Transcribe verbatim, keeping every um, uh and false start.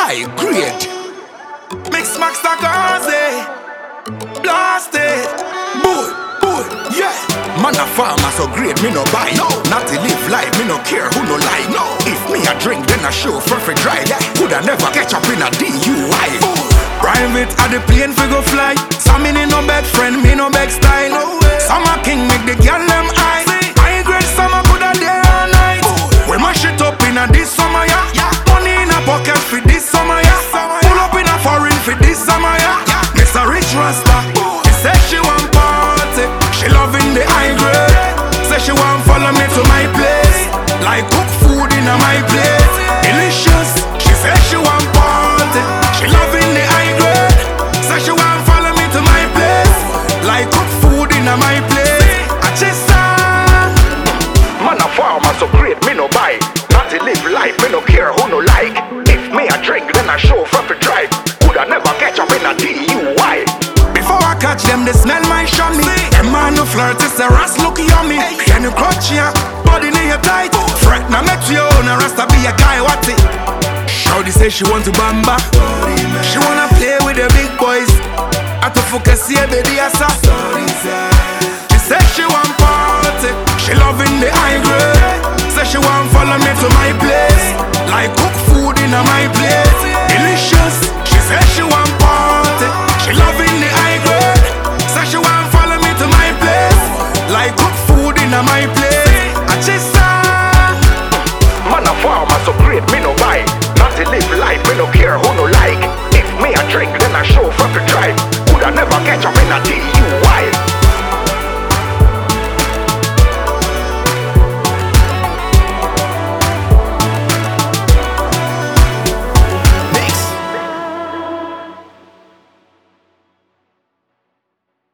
high grade. Mix Max Tagaze, blast it. Boy, boy, yeah. Man a farmer so great, me no buy. No, not to live life, me no care who no lie. No, if me a drink, then I show for free drive. Yeah. Coulda never catch up in a D U I. Private at the plane fi go fly. Some me no beg friend, me no beg style. No way. Some a king make the girl them high. High grade, some a coulda there all night. We mash it up in a this summer, yeah. yeah. Money in a pocket for this summer, yeah. Pull up in a foreign for this summer, yeah. yeah. Mister Rich Rasta, she say she want party. She loving the high grade. Say she want follow me to my place. Like cook food in a my plate. Delicious. She say she want party. She loving the high grade. Say she want follow me to my place. Like cook food in a my plate. I just man a farmer so great, me no buy. Not to live life, me no care who no like. If me a drink, then I show from the drive. Coulda never catch up in a D U I. Before I catch them, they smell my shawny. Them man no flirt, it's a ras look yummy. Can you clutch ya? Body near tight. Fret na met you, na rasta be a guy what it. Shawty say she want to bamba. She wanna play with the big boys. I to focus here, baby, I saw. She said she want party. She loving the high grade. Say she want follow me to my place. Like cook food in a my place. Delicious. She said she want party.